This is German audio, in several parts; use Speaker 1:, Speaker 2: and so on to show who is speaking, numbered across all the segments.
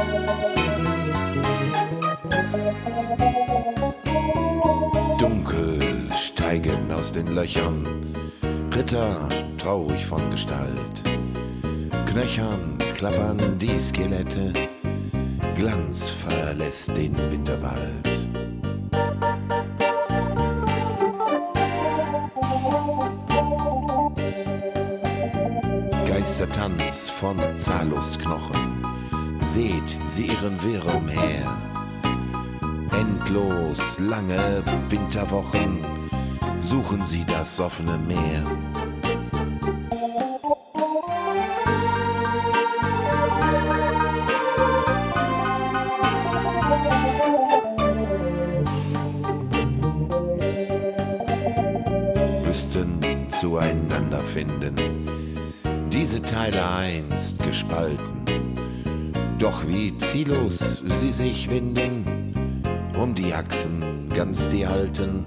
Speaker 1: Dunkel steigen aus den Löchern Ritter traurig von Gestalt. Knöchern klappern die Skelette, Glanz verlässt den Winterwald. Geistertanz von zahllos Knochen, seht sie ihren Wirr umher. Endlos lange Winterwochen suchen sie das offene Meer. Müssten zueinander finden, diese Teile einst gespalten. Doch wie ziellos sie sich winden, um die Achsen ganz die halten.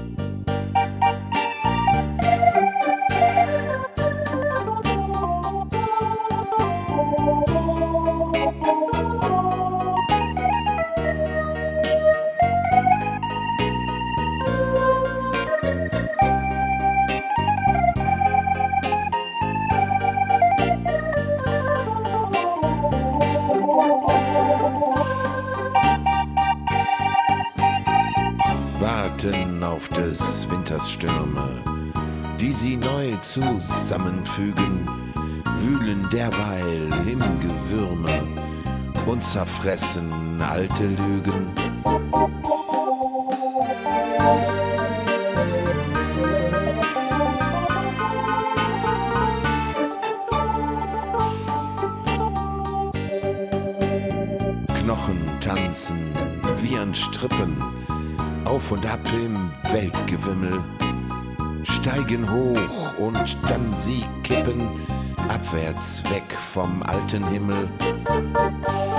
Speaker 1: Warten auf des Winters Stürme, die sie neu zusammenfügen, wühlen derweil im Gewürme und zerfressen alte Lügen. Knochen tanzen wie an Strippen, auf und ab im Weltgewimmel, steigen hoch und dann sie kippen abwärts weg vom alten Himmel.